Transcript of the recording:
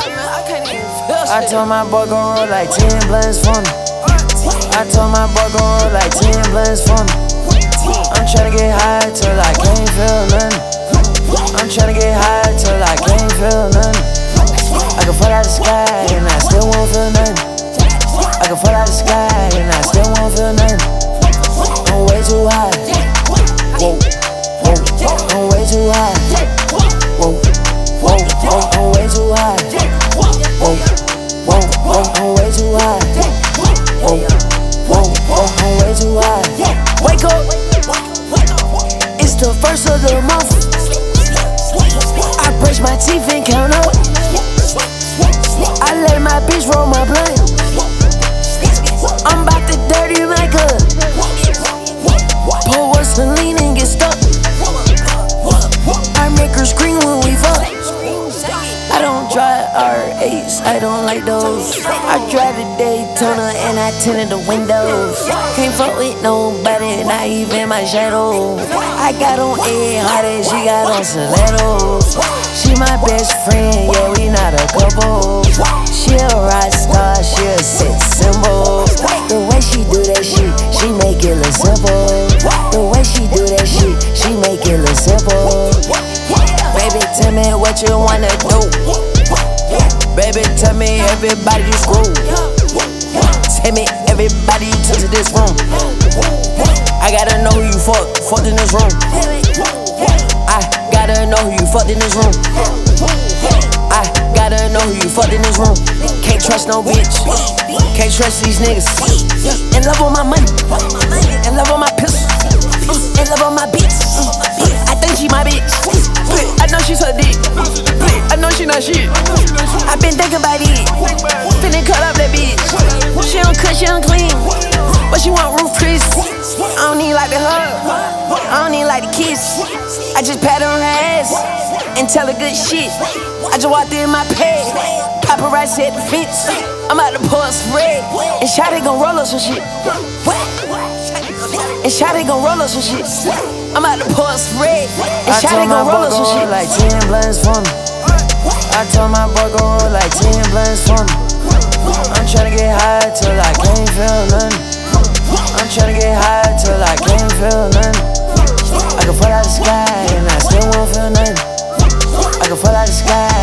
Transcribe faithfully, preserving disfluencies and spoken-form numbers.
I told my boy gon' roll like ten blunts for me. I told my boy gon' roll like ten blunts for me. I'm tryna get high till I can't feel nothing. I'm tryna get high till I can't feel nothing. I can fall out the sky and I still won't feel nothing. I can fall out the sky and I still won't feel nothing. I'm way too high. Whoa, whoa, I'm way too high. Whoa, whoa, whoa, I'm way too high. Whoa, whoa, whoa, I'm way too high. Whoa, whoa, whoa, I'm way too high. Wake up, it's the first of the month. I brush my teeth and count up. I let my bitch roll my blunt. I'm about to dirty my cup. Pour one Celine and get stuck. I make her scream when we fuck. I don't drive R eights, I don't like those. I drive the Daytona and I tinted the windows. Can't fuck with nobody, not even my shadow. I got on A harder, she got on stilettos. She my best friend, yeah, we not a couple. She a rock star, she a sex symbol. The way she do that shit, she make it look simple. The way she do that shit, she make it look simple. Baby, tell me what you wanna do. Baby, tell me everybody you screw. Tell me everybody you took to this room. I gotta know who you fuck, fucked in this room. I gotta know who you fucked in this room. I gotta know who you fucked in this room. Can't trust no bitch. Can't trust these niggas. In love with my money. In love with my pistol. In love with my bitch. I think she my bitch. I know she's her dick. I know she not shit. I been thinking about it. Finna cut up that bitch. She don't cut, she don't clean. But she want roof Chris. I don't need like the hug. I don't need like the kiss. I just pat her on her ass and tell her good shit. I just walked in my pad. Paparazzi at the fence. I'm out to pour some red. And Shawty gon' roll up some shit. And Shawty gon' roll up some shit. I'm out to pour some red. And Shawty gon' roll up some shit. Like ten blunts for me. I told my boy gon' roll like ten blunts for me. I'm tryna get high till I can't feel nothing. I'm tryna get high till I can't feel nothing. I can fall out the sky and I still won't feel nothing. I can fall out the sky